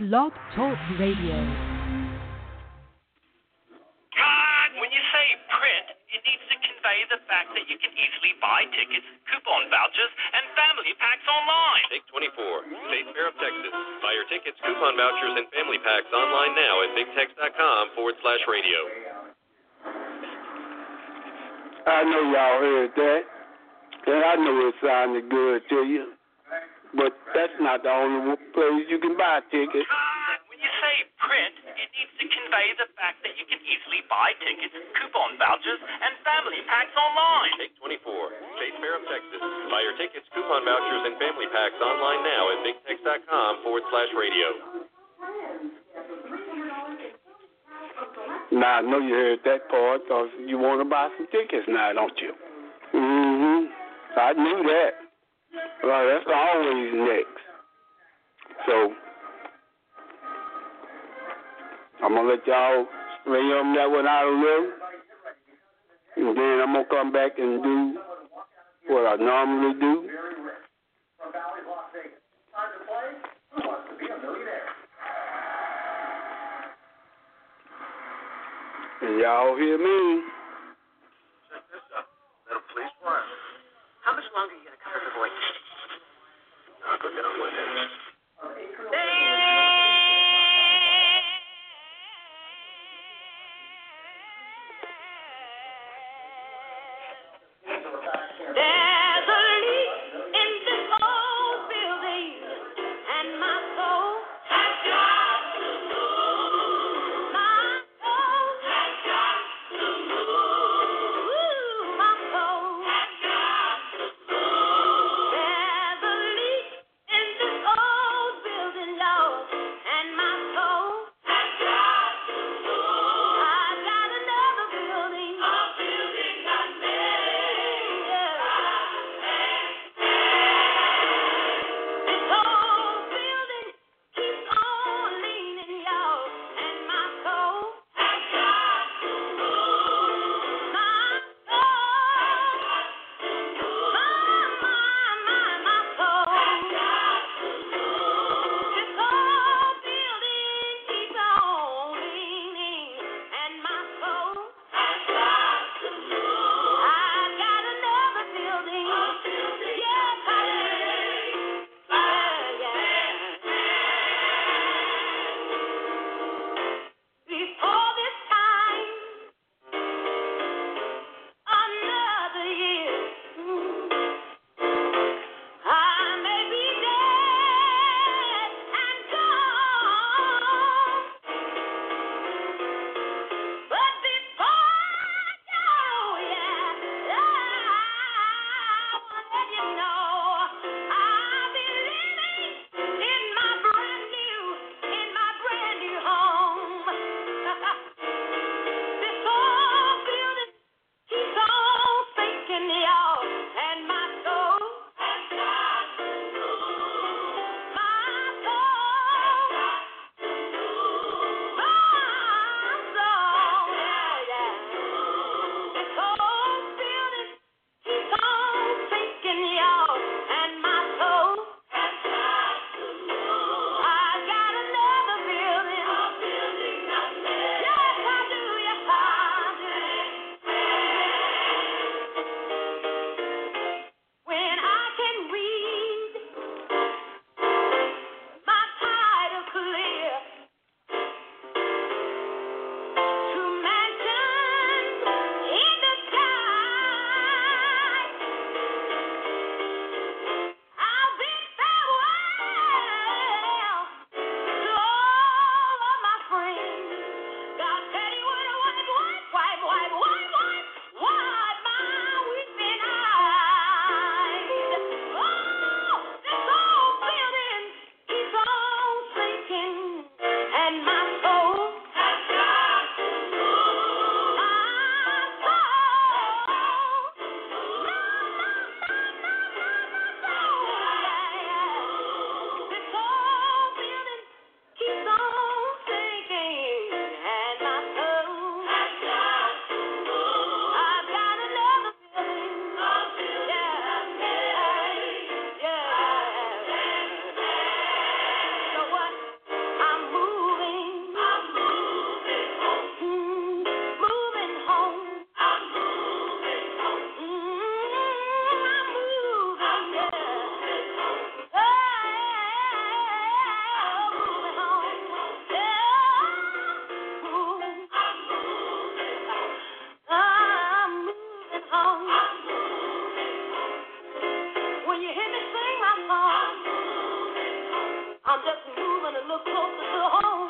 Blog Talk Radio. When you say print, it needs to convey the fact that you can easily buy tickets, coupon vouchers, and family packs online. Take 24, State Fair of Texas. Buy your tickets, coupon vouchers, and family packs online now at bigtex.com/radio. I know y'all heard that, and I know it sounded good to you, but that's not the only place you can buy tickets. When you say print, it needs to convey the fact that you can easily buy tickets, coupon vouchers, and family packs online. Take 24, State Fair of Texas. Buy your tickets, coupon vouchers, and family packs online now at bigtex.com/radio. Now, I know you heard that part because you want to buy some tickets now, don't you? I knew that. Well, that's always next. So, I'm going to let y'all lay on that one out a little. And then I'm going to come back and do what I normally do. And y'all hear me? Check this out. Little police one. How much longer are you going to cover the voice? I'll go down with it. There's a leak in this old building, and my soul has got to move. My soul has got to move. closer to home.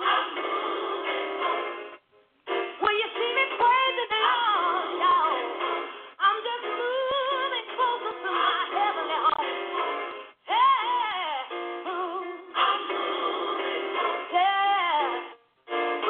When you see me praising the Lord, y'all, I'm just moving closer to my heavenly home. Yeah, I'm moving. Yeah,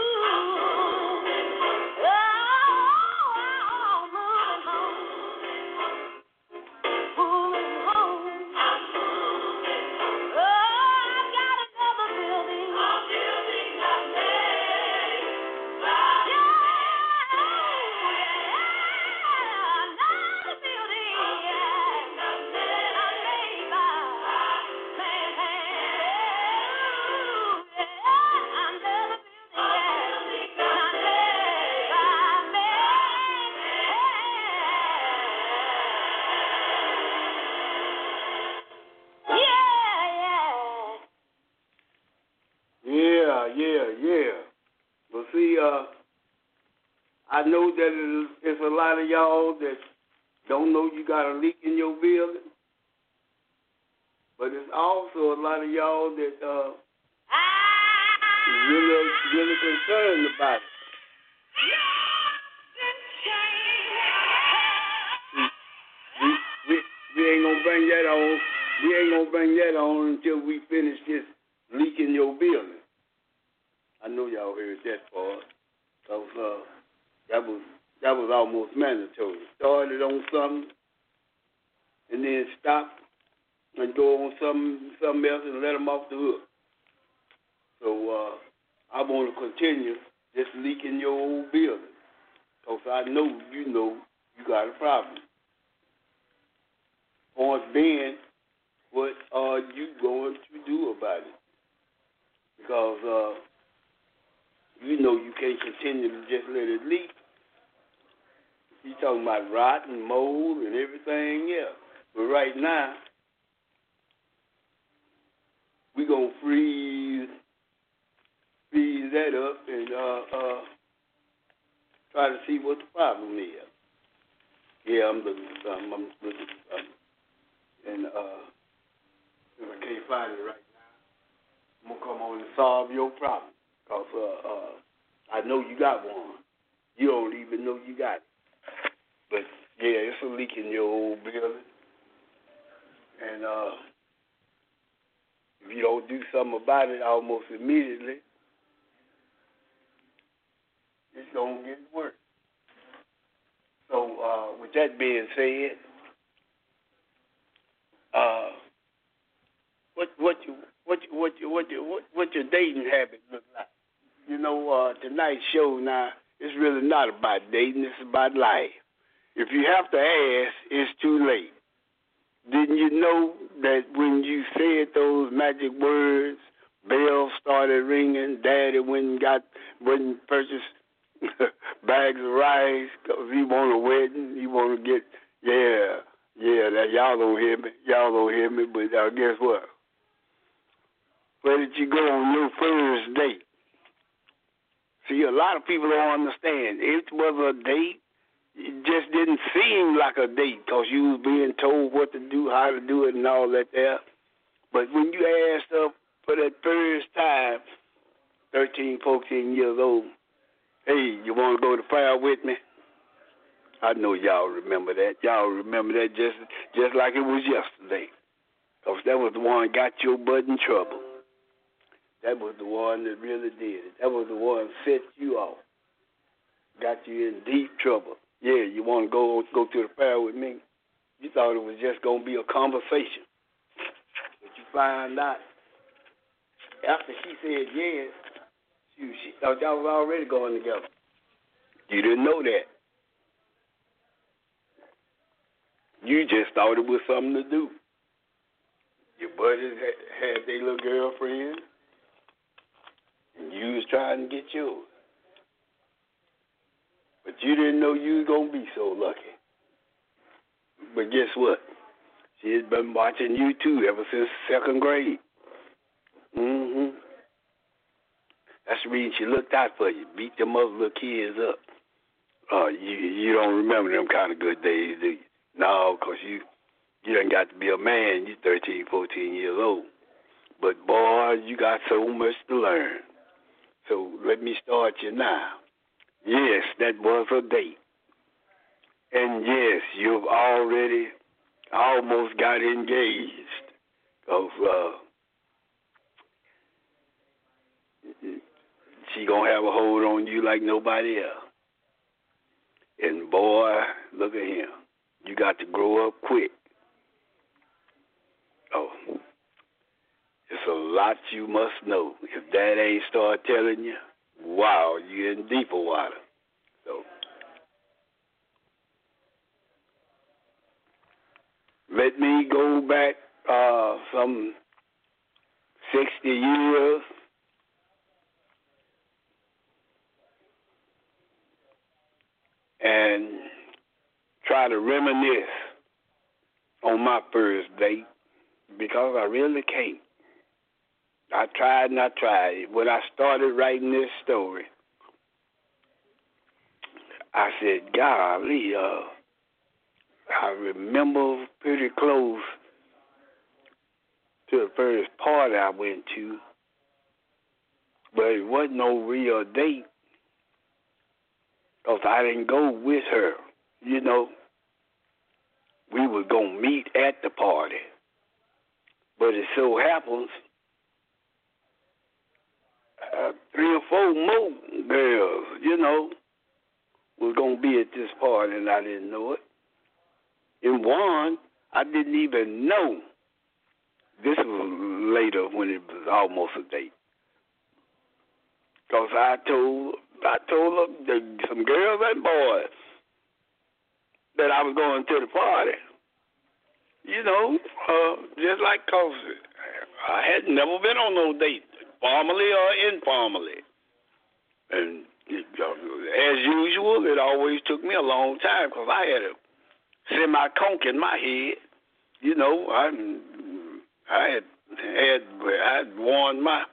Yeah. But see, I know that it's a lot of y'all that don't know you got a leak in your building. But it's also a lot of y'all that is really concerned about it. We ain't gonna bring that on. We ain't gonna bring that on until we finish this leak in your building. I know y'all heard that part, cause that was almost mandatory. Started on something and then stopped and go on something else and let them off the hook. So I want to continue this leak in your old building, cause I know you got a problem. Point being, what are you going to do about it? Because you can't continue to just let it leak. You talking about rot and mold and everything else. But right now, we're going to freeze that up and try to see what the problem is. Yeah, I'm looking for something. And if I can't find it right now, I'm going to come on and solve your problem. Because I know you got one. You don't even know you got it. But, yeah, it's a leak in your old building. And if you don't do something about it almost immediately, it's going to get worse. So, with that being said, what your dating habits look like? Tonight's show now, it's really not about dating, it's about life. If you have to ask, it's too late. Didn't you know that when you said those magic words, bells started ringing, Daddy went and purchased bags of rice because he want a wedding, he want to get, that y'all don't hear me, but guess what? Where did you go on your first date? See, a lot of people don't understand. It was a date. It just didn't seem like a date because you was being told what to do, how to do it, and all that there. But when you asked her for that first time, 13, 14 years old, hey, you want to go to prayer with me? I know y'all remember that. Y'all remember that just like it was yesterday. Because that was the one that got your butt in trouble. That was the one that really did it. That was the one that set you off. Got you in deep trouble. Yeah, you want to go to the prayer with me? You thought it was just going to be a conversation. But you find out, after she said yes, she thought y'all was already going together. You didn't know that. You just thought it was something to do. Your buddies had their little girlfriend, and you was trying to get yours. But you didn't know you was going to be so lucky. But guess what? She has been watching you, too, ever since second grade. Mm-hmm. That's the reason she looked out for you, beat them other little kids up. You don't remember them kind of good days, do you? No, because you done got to be a man. You're 13, 14 years old. But, boy, you got so much to learn. So let me start you now. Yes, that was a date. And, yes, you've already almost got engaged. Because she going to have a hold on you like nobody else. And, boy, look at him. You got to grow up quick. Oh, it's a lot you must know. If Dad ain't start telling you, wow, you're in deeper water. So let me go back some 60 years. And try to reminisce on my first date, because I really can't. I tried and I tried. When I started writing this story, I said, golly, I remember pretty close to the first party I went to, but it wasn't no real date, because I didn't go with her. You know, we were going to meet at the party. But it so happens 3 or 4 more girls, you know, was going to be at this party, and I didn't know it. And one, I didn't even know. This was later when it was almost a date. Because I told some girls and boys that I was going to the party. You know, just like cause I had never been on no date, formally or informally. And as usual, it always took me a long time because I had a semi-conk in my head. You know, I'd worn my,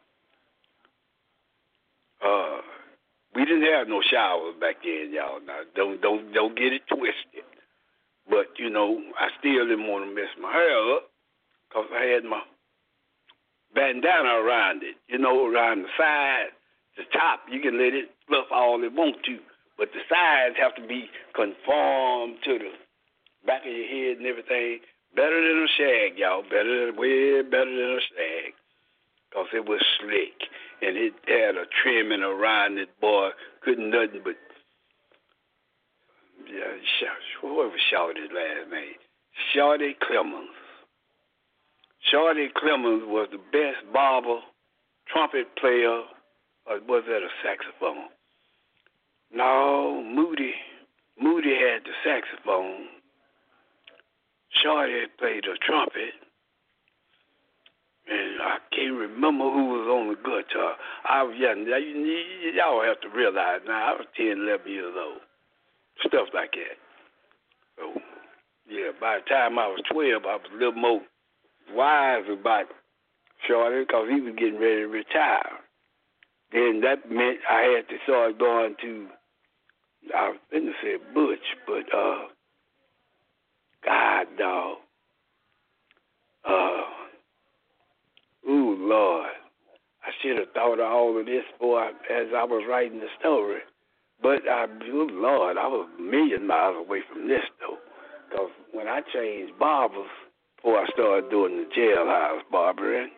we didn't have no showers back then, y'all. Now, don't get it twisted. But, you know, I still didn't want to mess my hair up because I had my bandana around it, you know, around the side. The top, you can let it fluff all it want to, but the sides have to be conformed to the back of your head and everything. Better than a shag, y'all. Way better than a shag because it was slick and it had a trimming around it, boy. Couldn't nothing but whoever shouted last name, Shorty Clemens. Shorty Clemens was the best barber, trumpet player, or was that a saxophone? No, Moody had the saxophone. Shorty played the trumpet. And I can't remember who was on the guitar. I was young. Y'all have to realize now, I was 10, 11 years old. Stuff like that. So, yeah, by the time I was 12, I was a little more wise about Shorty because he was getting ready to retire. Then that meant I had to start going to, I was going to say Butch, but, God, dog. Ooh, Lord. I should have thought of all of this, boy, as I was writing the story. But, Lord, I was a million miles away from this, though. Because when I changed barbers, before I started doing the jailhouse barbering,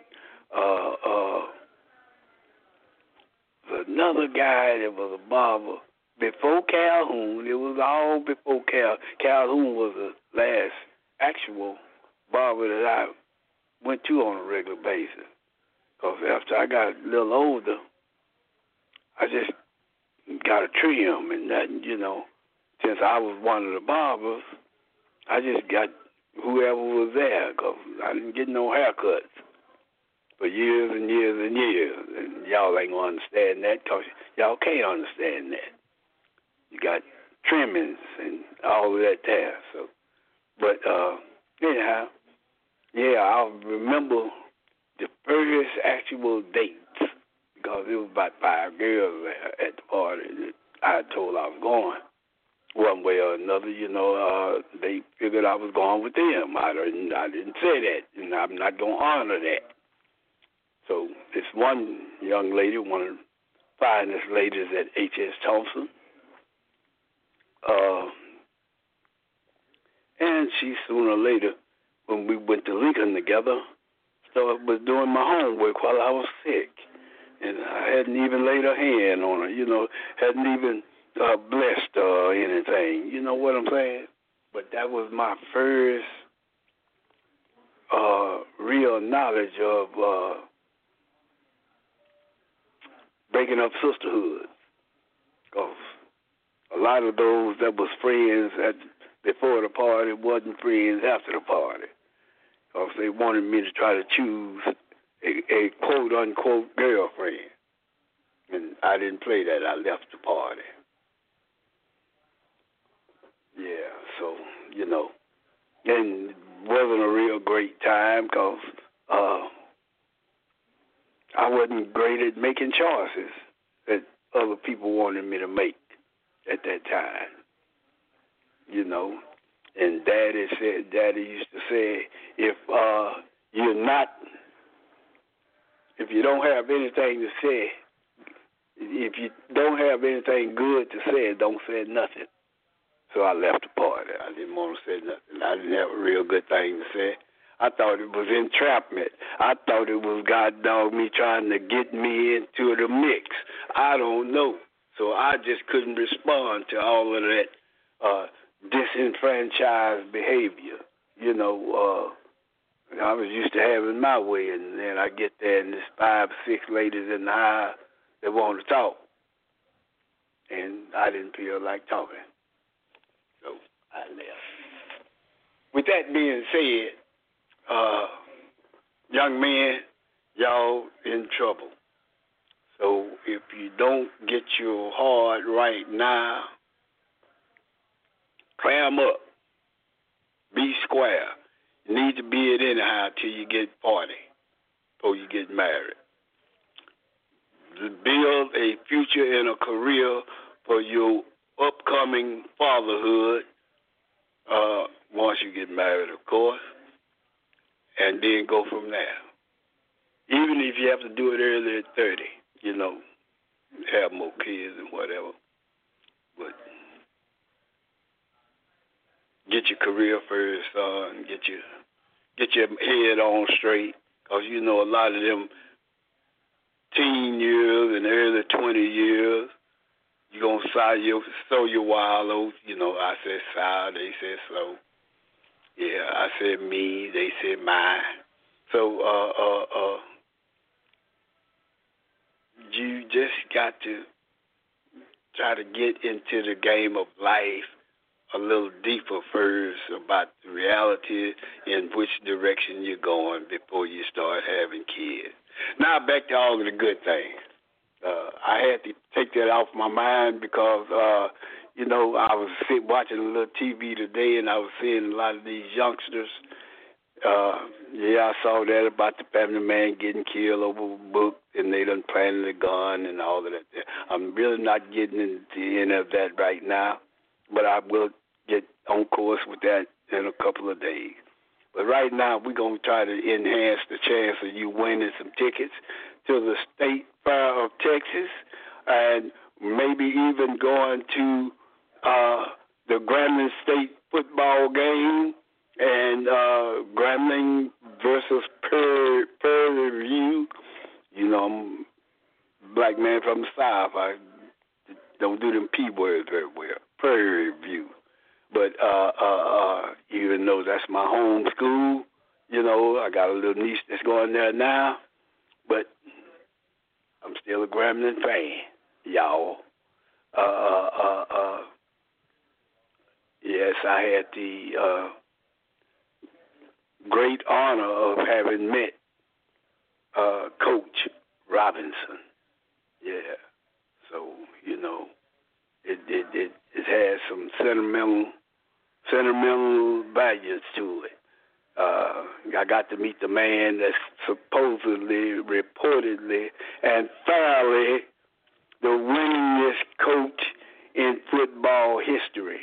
another guy that was a barber before Calhoun. It was all before Calhoun was the last actual barber that I went to on a regular basis. Because after I got a little older, I just got a trim and that, you know, since I was one of the barbers, I just got whoever was there because I didn't get no haircuts for years and years and years. And y'all ain't going to understand that because y'all can't understand that. You got trimmings and all of that there. So, but anyhow, yeah, I remember the first actual dates because it was about 5 girls at the party that I told I was going. One way or another, you know, they figured I was going with them. I didn't say that, and I'm not going to honor that. So this one young lady, one of the finest ladies at H.S. Thompson, and she sooner or later, when we went to Lincoln together, was doing my homework while I was sick. And I hadn't even laid a hand on her, hadn't even blessed her or anything. You know what I'm saying? But that was my first real knowledge of breaking up sisterhood. Because a lot of those that was friends before the party wasn't friends after the party. Because they wanted me to try to choose a quote-unquote girlfriend. And I didn't play that. I left the party. Yeah, so, and wasn't a real great time because I wasn't great at making choices that other people wanted me to make at that time. And Daddy used to say, if you don't have anything to say, if you don't have anything good to say, don't say nothing. So I left the party. I didn't want to say nothing. I didn't have a real good thing to say. I thought it was entrapment. I thought it was God dog me trying to get me into the mix. I don't know. So I just couldn't respond to all of that disenfranchised behavior. I was used to having my way, and then I get there and there's 5 or 6 ladies in the aisle that want to talk. And I didn't feel like talking. So I left. With that being said, young men, y'all in trouble. So if you don't get your heart right now, clam up. Be square. You need to be it anyhow till you get 40, before you get married. Build a future and a career for your upcoming fatherhood once you get married, of course, and then go from there. Even if you have to do it early at 30, have more kids and whatever. But get your career first, son. Get your head on straight, because a lot of them teen years and early 20 years, you're going to sow your wild oats. I said sow, they said slow. Yeah, I said me, they said mine. So you just got to try to get into the game of life a little deeper first about the reality in which direction you're going before you start having kids. Now back to all of the good things. I had to take that off my mind because, I was watching a little TV today and I was seeing a lot of these youngsters. I saw that about the family man getting killed over a book and they done planted a gun and all of that. I'm really not getting into any of that right now, but I will get on course with that in a couple of days. But right now, we're going to try to enhance the chance of you winning some tickets to the State Fair of Texas and maybe even going to the Grambling State football game and Grambling versus Prairie View. I'm a black man from the South. I don't do them P words very well. Prairie View. But even though that's my home school, I got a little niece that's going there now, but I'm still a Grambling fan, y'all. Yes, I had the great honor of having met Coach Robinson. Yeah, so it has some sentimental values to it. I got to meet the man that's supposedly, reportedly, and thoroughly the winningest coach in football history,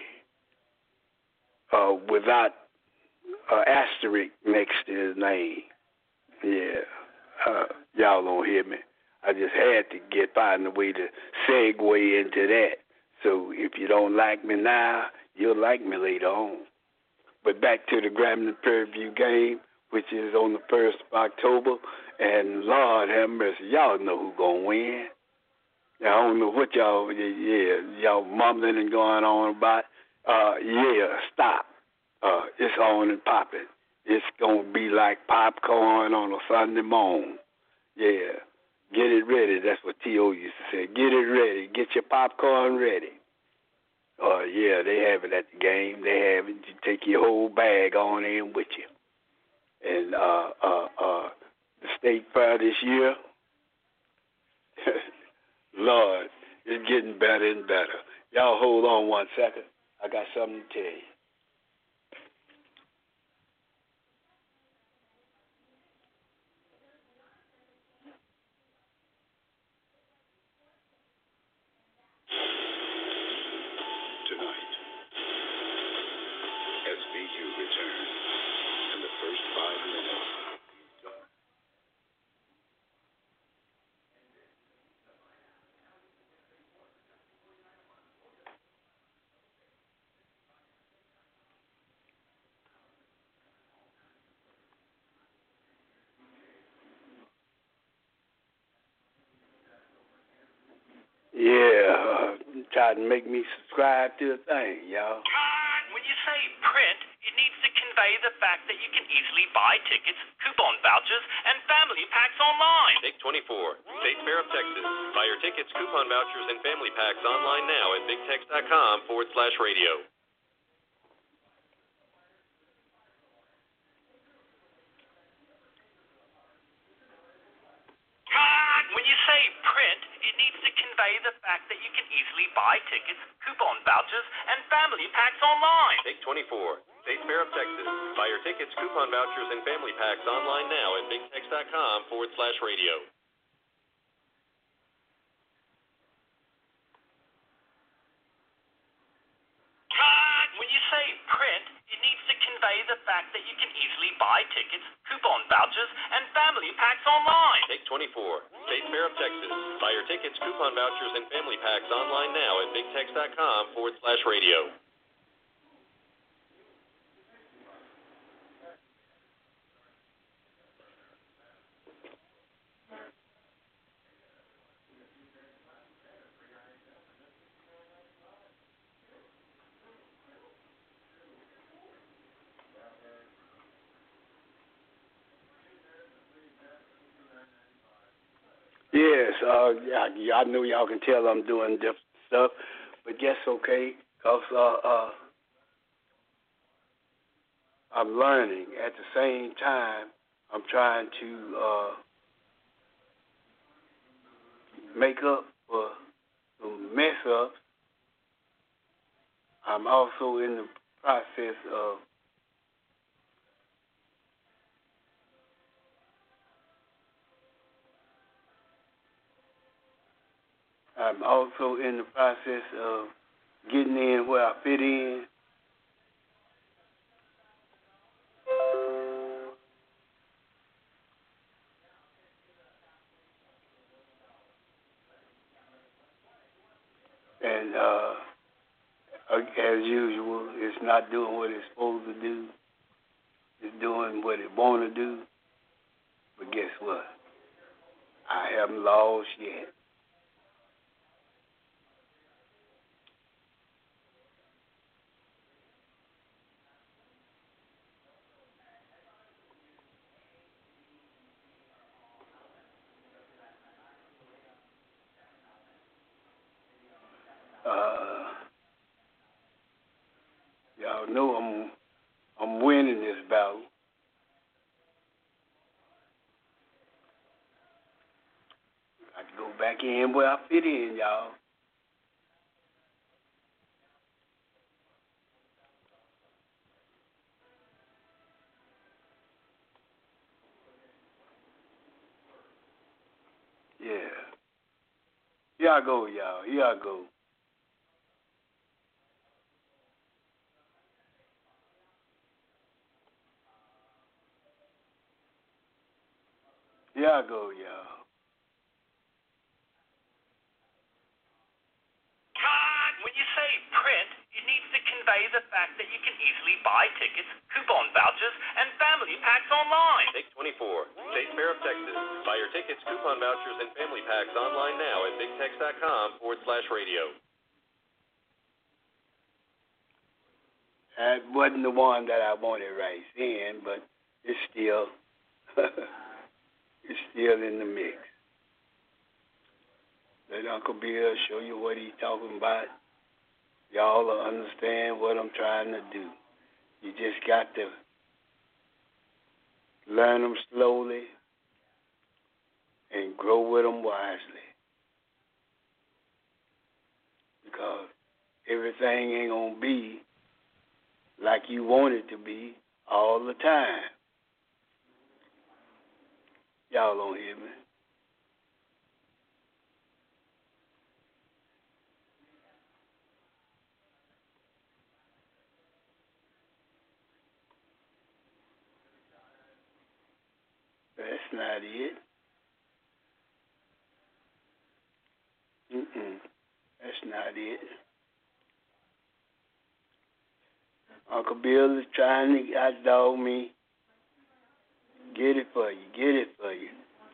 without an asterisk next to his name. Yeah, Y'all don't hear me. I just had to find a way to segue into that. So if you don't like me now, you'll like me later on. But back to the Grambling Prairie View game, which is on the 1st of October. And Lord have mercy, y'all know who's going to win. I don't know what y'all mumbling and going on about. Stop. It's on and popping. It's going to be like popcorn on a Sunday morning. Yeah. Get it ready. That's what T.O. used to say. Get it ready. Get your popcorn ready. They have it at the game. They have it. You take your whole bag on in with you. And the state fair this year, Lord, it's getting better and better. Y'all hold on one second. I got something to tell you. Tonight, SVU returns, and the first 5 minutes. Try to make me subscribe to the thing, y'all. When you say print, it needs to convey the fact that you can easily buy tickets, coupon vouchers, and family packs online. Take 24, State Fair of Texas. Buy your tickets, coupon vouchers, and family packs online now at bigtex.com/radio. When you say print, it needs to convey the fact that you can easily buy tickets, coupon vouchers, and family packs online. Take 24, State Fair of Texas. Buy your tickets, coupon vouchers, and family packs online now at bigtex.com/radio. When you say print, it needs to convey the fact that you can easily buy tickets, coupon vouchers, and family packs online. Take 24, State Fair of Texas. Buy your tickets, coupon vouchers, and family packs online now at bigtex.com/radio. Yes, I know y'all can tell I'm doing different stuff, but that's okay, because I'm learning. At the same time, I'm trying to make up for some mess-ups. I'm also in the process of getting in where I fit in. And as usual, it's not doing what it's supposed to do. It's doing what it want to do. But guess what? I haven't lost yet. Y'all know I'm winning this battle. I have to go back in where I fit in, y'all. Yeah. Here I go, y'all. Here I go. Here Here I go, y'all. God, when you say print, it needs to convey the fact that you can easily buy tickets, coupon vouchers, and family packs online. Take 24. Chase Fair of Texas. Buy your tickets, coupon vouchers, and family packs online now at bigtex.com/radio. That wasn't the one that I wanted right then, but it's still it's still in the mix. Let Uncle Bill show you what he's talking about. Y'all will understand what I'm trying to do. You just got to learn them slowly and grow with them wisely. Because everything ain't going to be like you want it to be all the time. Y'all don't hear me. That's not it. That's not it. Uncle Bill is trying to outdog me. Get it for you. Get it for you.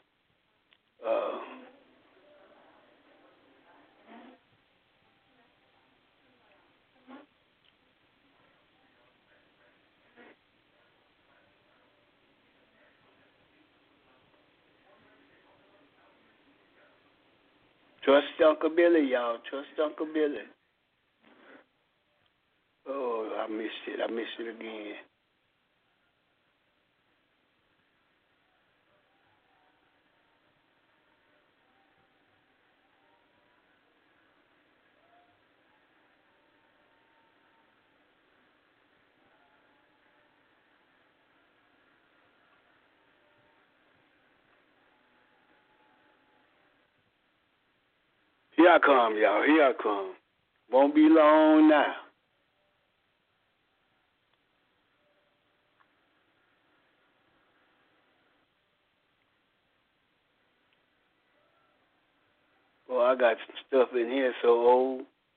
Trust Uncle Billy, y'all. Trust Uncle Billy. Oh, I missed it. I missed it again. Here I come, y'all. Here I come. Won't be long now. Well, I got some stuff in here so old.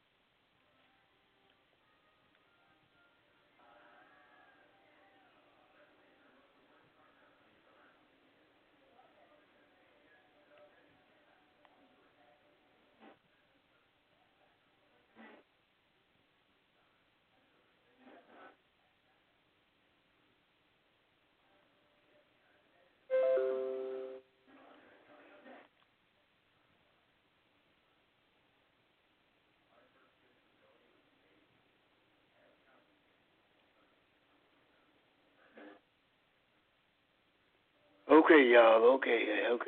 Okay, y'all. Okay.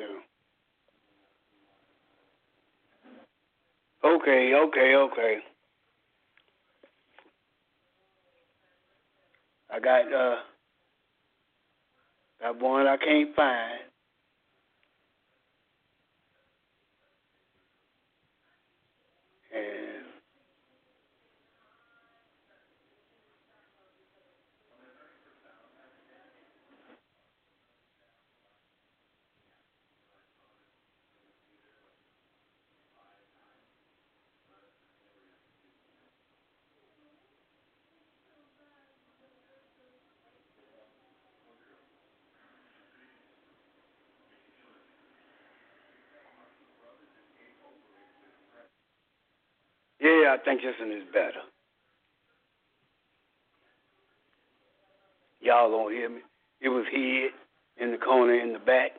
I got one I can't find. And yeah, I think this one is better. Y'all don't hear me. It was hid in the corner in the back.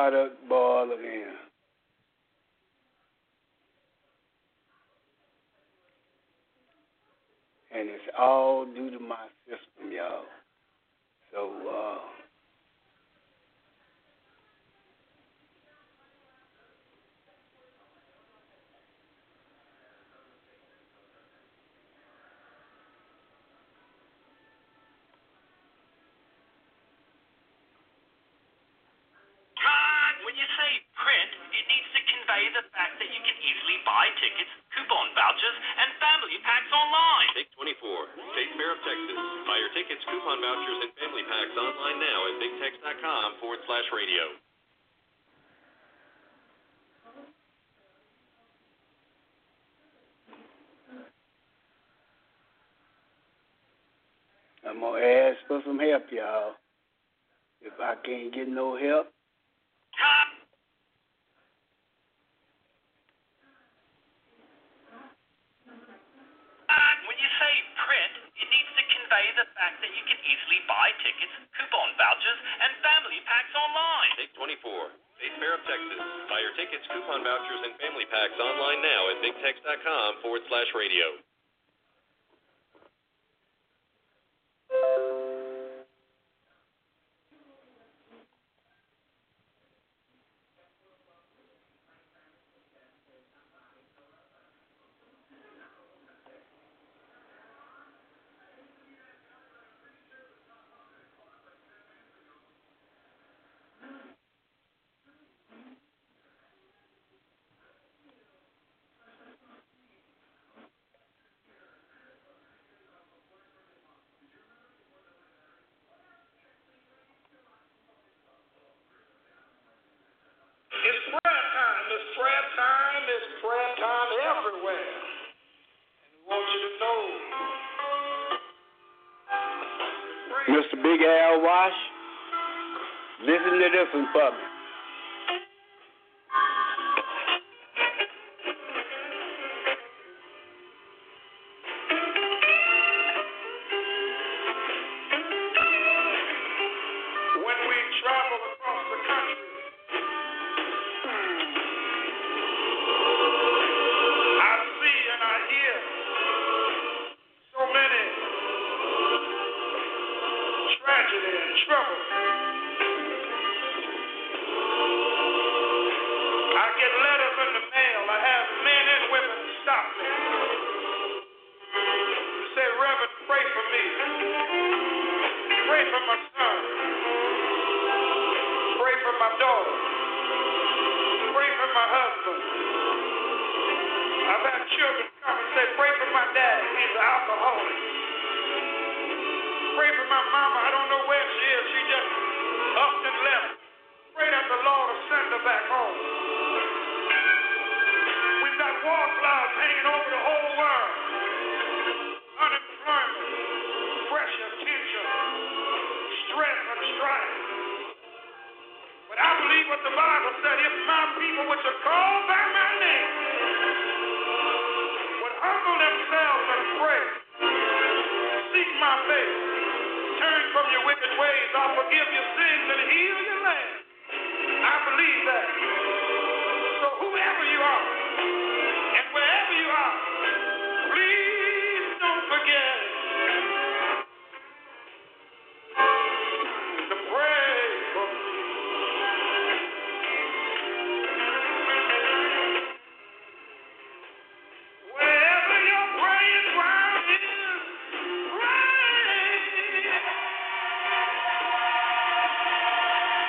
product boil again. And it's all due to my system, y'all. So, When you say print, it needs to convey the fact that you can easily buy tickets, coupon vouchers, and family packs online. Take 24, State Fair of Texas. Buy your tickets, coupon vouchers, and family packs online now at bigtex.com/radio. I'm going to ask for some help, y'all. If I can't get no help, When you say print, it needs to convey the fact that you can easily buy tickets, coupon vouchers, and family packs online. Take 24, State Fair of Texas. Buy your tickets, coupon vouchers, and family packs online now at bigtex.com/radio. It's prayer time. It's prayer time. It's prayer time everywhere. And we want you to know. Mr. Big Al Wash, listen to this one for me. When we travel across the country, I see and I hear so many tragedy and trouble. I get letters in the mail. I have men and women stop me. Say, Reverend, pray for me. Pray for my son. Pray for my daughter. Pray for my husband. I've had children come and say, pray for my dad. He's an alcoholic. Pray for my mama. I don't know where she is. She just upped and left. Pray that the Lord will send her back home. We've got war clouds hanging over the whole world. Unemployment, pressure, tension, stress, and strife. But I believe what the Bible said, if my people which are called by my name would humble themselves and pray, seek my face, turn from your wicked ways, I'll forgive your sins and heal your land. I believe that. So whoever you are, and wherever you are, please don't forget to pray for me. Wherever your praying ground is, pray.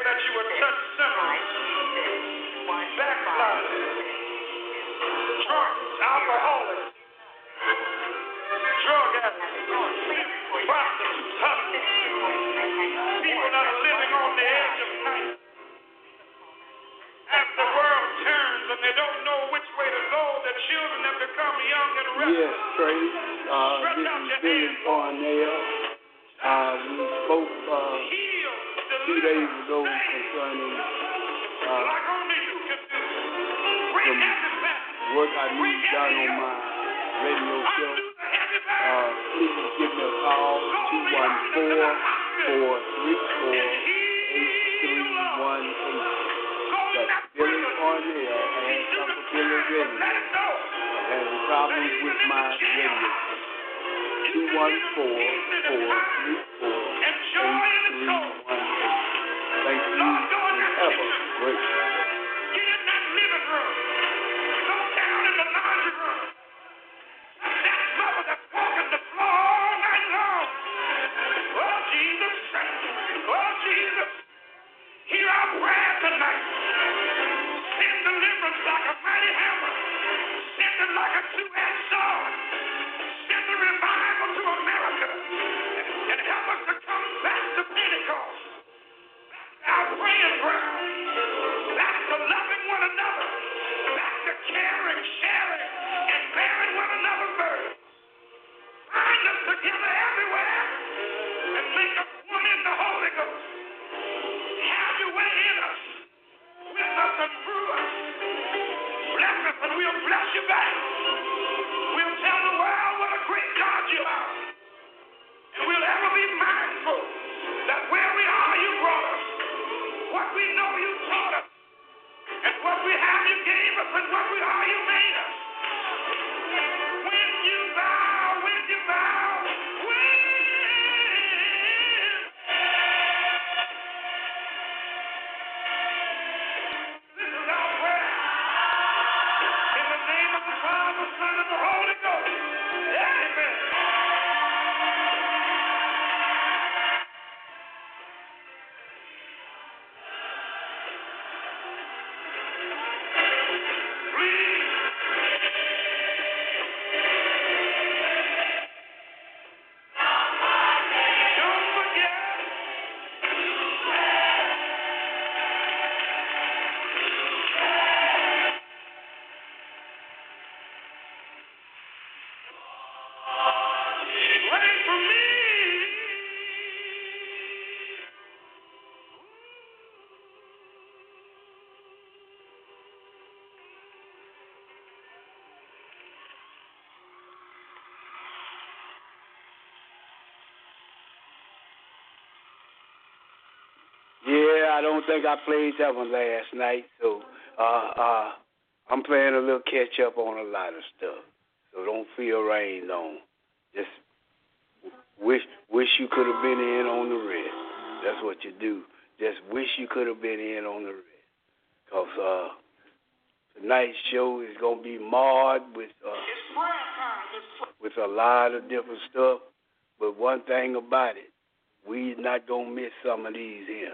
that you would touch sinners, backsliders, drunks, alcoholics, drug addicts, prostitutes, hustlers, people that are living on the edge of night. As the world turns and they don't know which way to go, the children have become young and restless. Yes, Trey. This is Billy Cornell. We spoke 2 days ago concerning like only you can do. Bring heaven back. work I need done on my radio show. Please give me a call, 214-434-8318. That's Billy Cornell and Uncle Billy Radio. I'm having problems with my radio. 214-434-8318. Thank you and have a great day. Get in that living room. Go down in the laundry room. That mother that's walking the floor all night long. Oh, Jesus. Oh, Jesus. Hear our prayer tonight. Send deliverance like a mighty hammer. Send it like a two-edged sword. Send the revival to America. And help us to come back to Pentecost. Our praying ground. Back to loving one another. Back to caring, sharing, and bearing one another's burden. Bind us together everywhere and make us one in the Holy Ghost. Have your way in us, with us and through us. Bless us and we'll bless you back. We'll tell the world what a great God you are. And we'll ever be mindful that where we are, you brought us. What we know you taught us, and what we have you gave us, and what we are you made us. When you bow, when you bow, when. This is our prayer. In the name of the Father, Son, and the Holy Ghost. Amen. Yeah, I don't think I played that one last night, so I'm playing a little catch up on a lot of stuff. So don't feel rained on. Just wish you could have been in on the rest. That's what you do. Just wish you could have been in on the rest. Because tonight's show is going to be marred with a lot of different stuff. But one thing about it, we're not going to miss some of these here.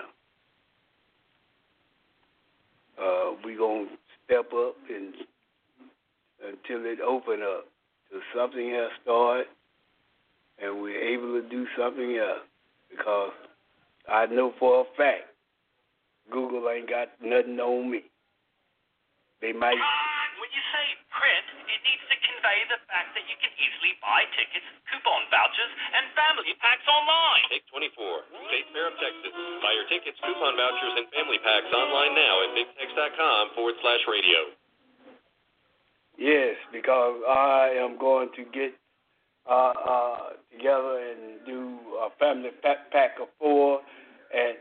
We're going to step up until it open up, till something else start, and we're able to do something else. Because I know for a fact, Google ain't got nothing on me. They might. When you say print, it needs to convey the fact that you can easily buy tickets, coupon vouchers, and family packs online. Take 24, State Fair of Texas. Buy your tickets, coupon vouchers, and family packs online now at bigtex.com/radio. Yes, because I am going to get together and do a family pack of 4 at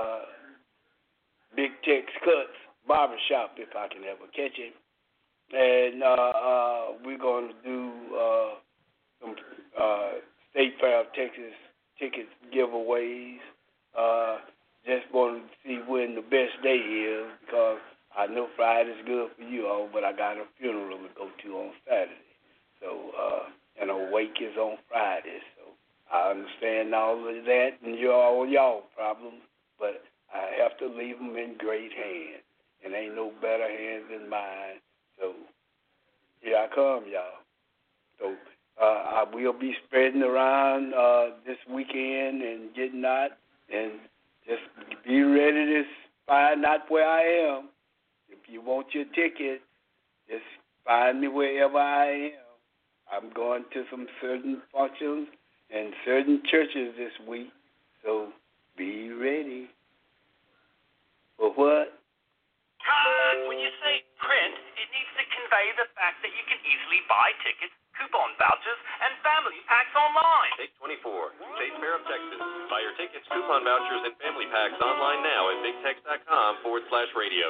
Big Tex Cuts Barbershop, if I can ever catch it. And we're going to do some State Fair of Texas ticket giveaways. Just want to see when the best day is, because I know Friday's good for you all, but I got a funeral to go to on Saturday. So, and a wake is on Friday. So I understand all of that and all y'all problems, but I have to leave them in great hands. And ain't no better hands than mine. So here I come, y'all. So I will be spreading around this weekend and getting out, and just be ready to find out where I am. If you want your ticket, just find me wherever I am. I'm going to some certain functions and certain churches this week, so be ready. For what? Todd, when you say print, it needs to convey the fact that you can easily buy tickets, coupon vouchers, and family packs online. Take 24, State Fair of Texas. Buy your tickets, coupon vouchers, and family packs online now at bigtex.com/radio.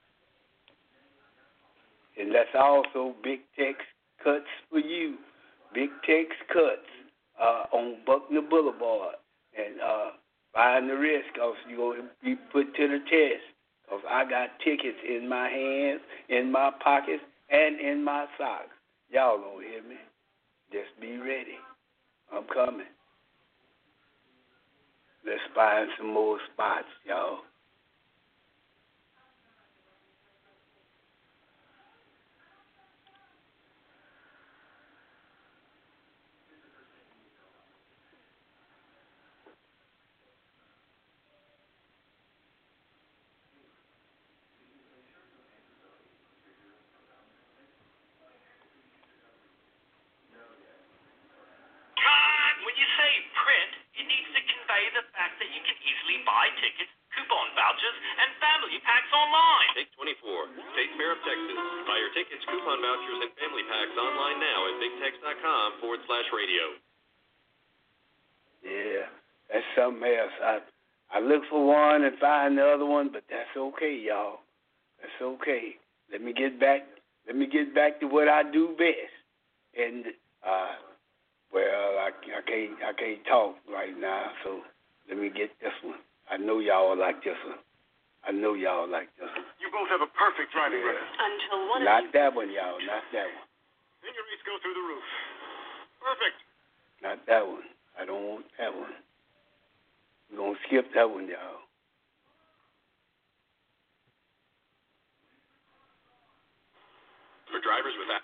And that's also Big Tex Cuts for you. Big Tex Cuts on Buckner Boulevard. And find the risk, because you're going to be put to the test. Because I got tickets in my hands, in my pockets, and in my socks. Y'all gonna hear me. Just be ready. I'm coming. Let's find some more spots, y'all. When you say print, it needs to convey the fact that you can easily buy tickets, coupon vouchers, and family packs online. Take 24, State Fair of Texas. Buy your tickets, coupon vouchers, and family packs online now at bigtex.com/radio. Yeah, that's something else. I look for one and find the other one, but that's okay, y'all. That's okay. Let me get back to what I do best. And well, I can't talk right now, so let me get this one. I know y'all like this one. You both have a perfect driving record. Until one Not that one, y'all. Not that one. Then your rates go through the roof. Perfect. Not that one. I don't want that one. We're going to skip that one, y'all. For drivers with that.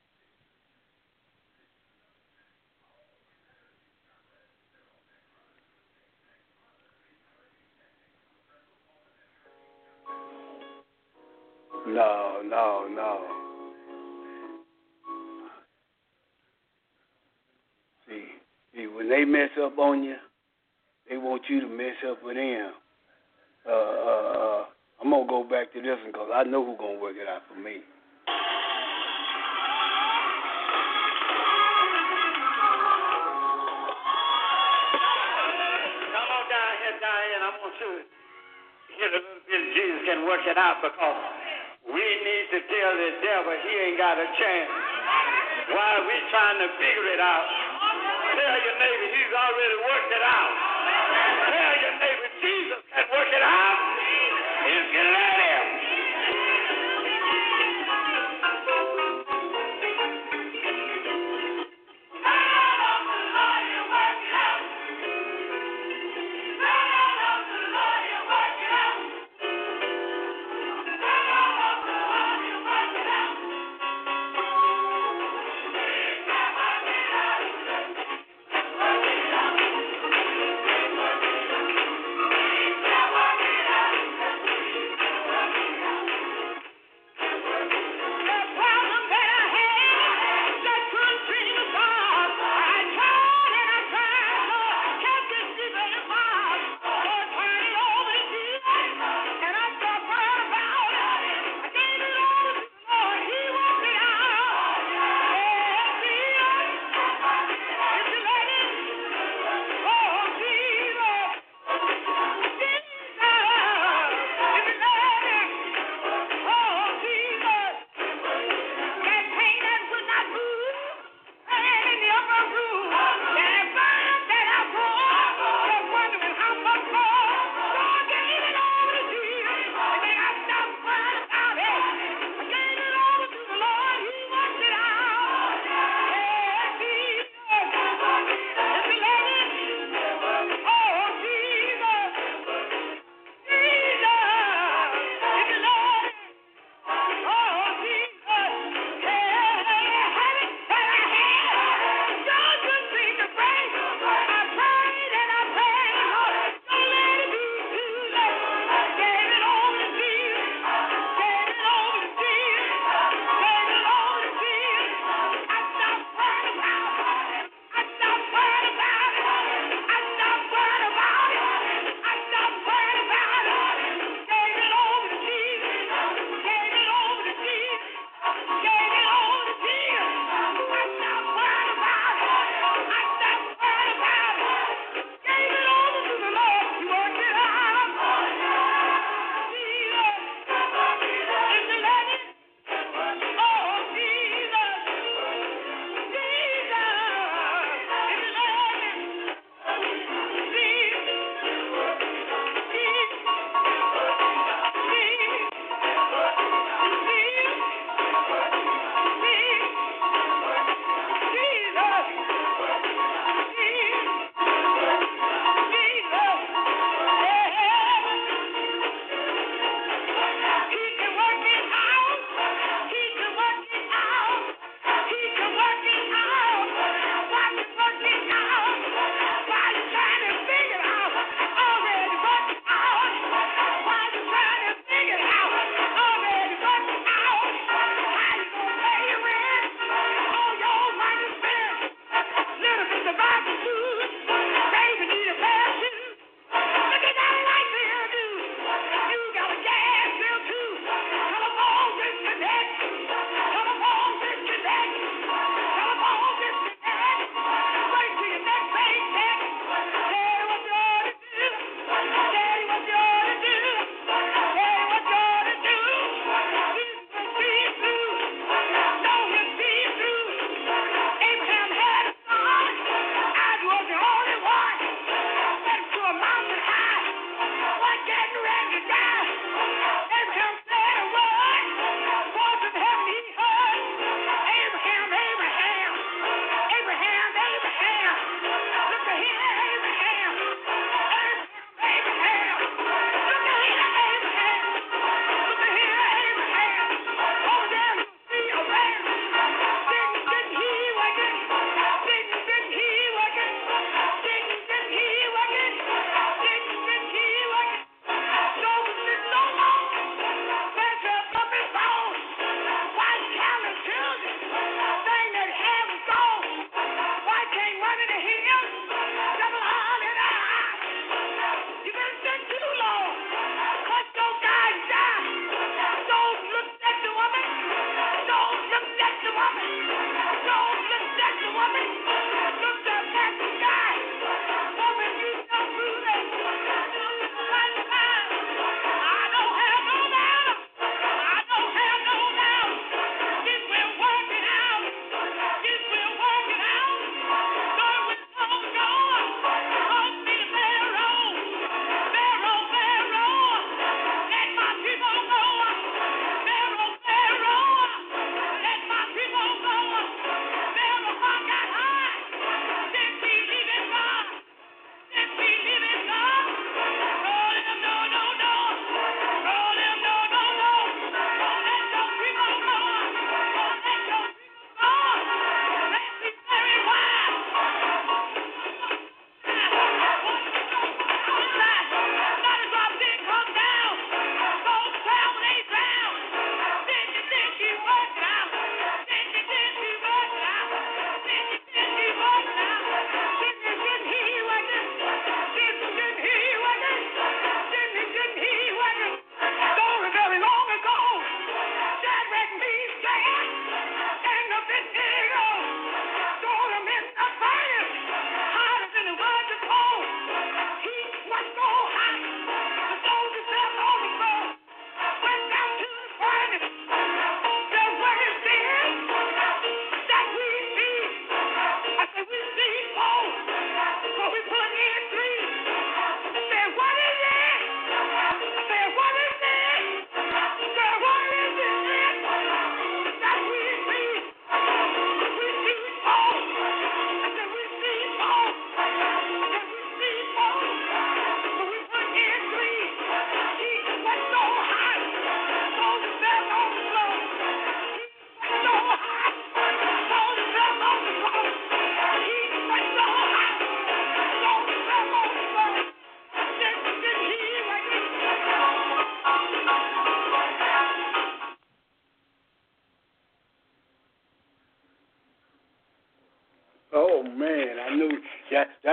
No. See, when they mess up on you, they want you to mess up with them. I'm going to go back to this one because I know who's going to work it out for me. Come on down here, Diane. I want you to get a little bit of Jesus can work it out, because we need to tell the devil he ain't got a chance. While we trying to figure it out, tell your neighbor he's already worked it out. Tell your neighbor Jesus can work it out. He's getting at him.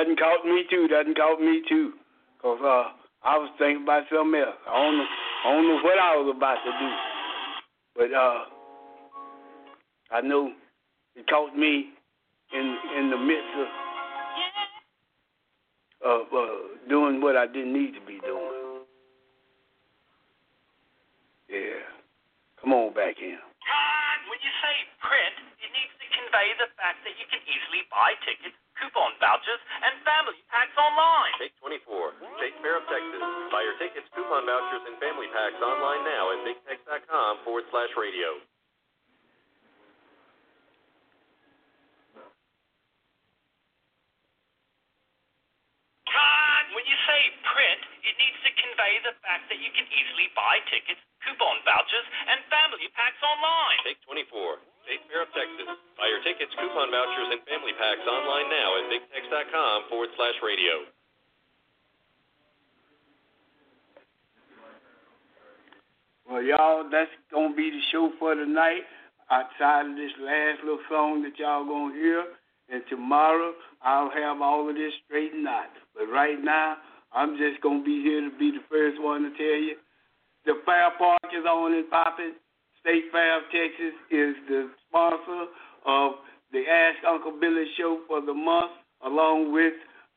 Doesn't caught me too. Because I was thinking about something else. I don't know what I was about to do. But I know it caught me in the midst of doing what I didn't need to be doing. Yeah. Come on back in. God, when you say print, it needs to convey the fact that you can easily buy tickets, coupon vouchers, and family packs online. Take 24. State Fair of Texas. Buy your tickets, coupon vouchers, and family packs online now at bigtex.com/radio. God, when you say print, it needs to convey the fact that you can easily buy tickets, coupon vouchers, and family packs online. Take 24. State Fair of Texas. Buy your tickets, coupon vouchers, and family packs online now at bigtex.com/radio. Well, y'all, that's going to be the show for tonight. Outside of this last little song that y'all going to hear. And tomorrow, I'll have all of this straightened out. But right now, I'm just going to be here to be the first one to tell you. The Fair Park is on and popping. State Fair of Texas is the sponsor of the Ask Uncle Billy show for the month, along with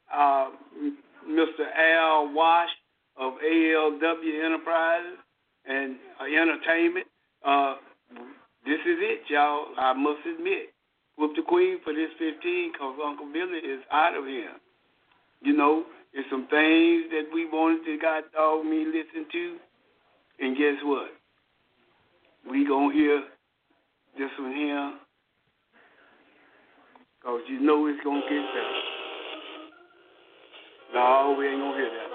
Mr. Al Wash of ALW Enterprises and Entertainment. This is it, y'all. I must admit. Whoop the Queen for this 15 because Uncle Billy is out of here. You know, there's some things that we wanted to God dog me listen to. And guess what? We going to hear this one here because you know it's going to get better. No, we ain't going to hear that.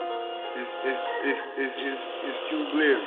It's too glorious.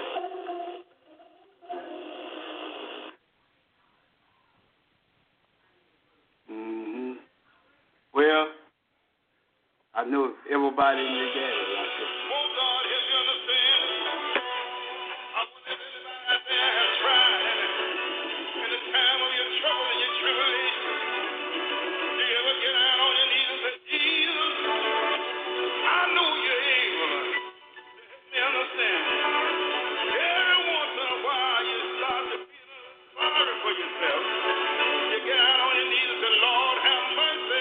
Well, I know everybody in the game like this. Oh, God, help you understand. I want everybody out there has tried in the time of your trouble and your tribulation. Do you ever get out on your knees and say, Jesus, I know you're able to help me understand. Every once in a while, you start to feel sorry for yourself. You get out on your knees and say, Lord, have mercy.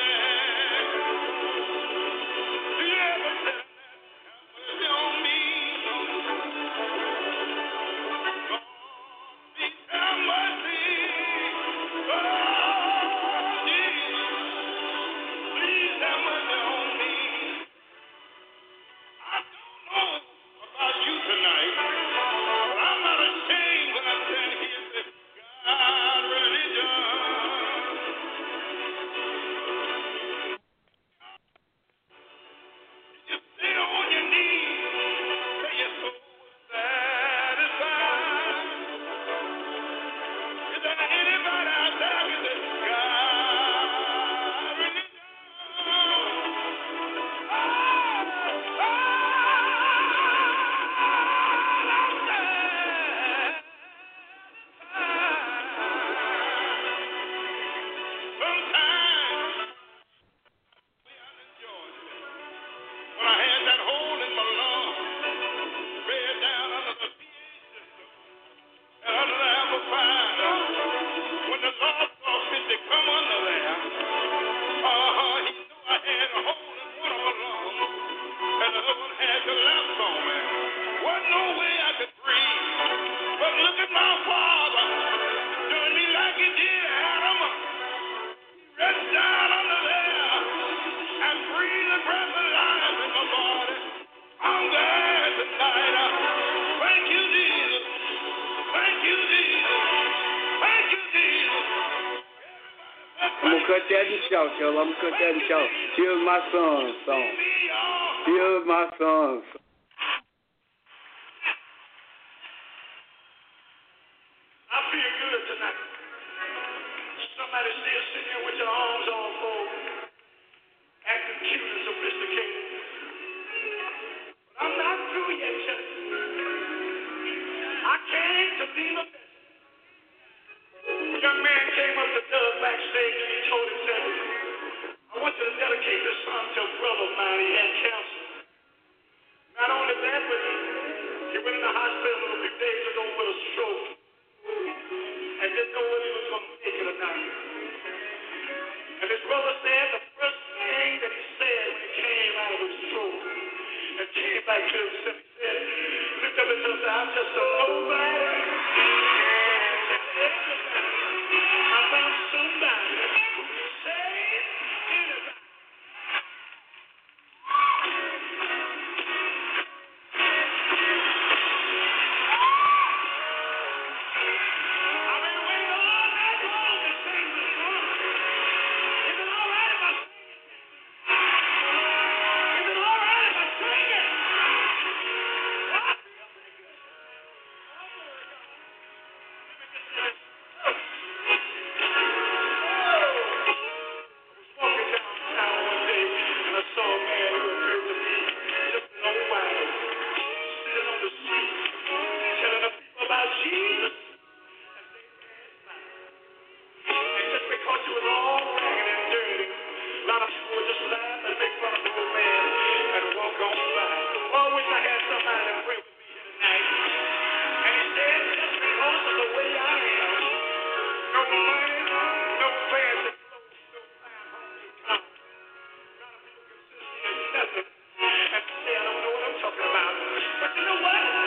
I'm gonna cut that in short. Here's my son's song. Here's my son's song. I feel good tonight. Somebody still sitting here with your arms all folded, acting cute and sophisticated. But I'm not through yet, church. I came to be the best. A young man came up to Doug backstage and he told him, said, I want you to dedicate this song to a brother came back to himself. He said, looked up at himself and said, I'm just a nobody. I found somebody who can save anybody. I've been waiting all night long to sing this song. Is it all right if I sing it? Is it all right if I sing it? What? Walking downtown one day and I saw a man who appeared to be just an old man sitting on the street telling the people about Jesus. And just because he was all ragged and dirty, a lot of people would just laugh and make fun of the old man and walk on by. Oh, I wish I had somebody to pray with me here tonight. And he said, just because of the way I am, no money, no fancy clothes, no fine homely car. A lot of people consider me as nothing. And say, I don't know what I'm talking about. But you know what?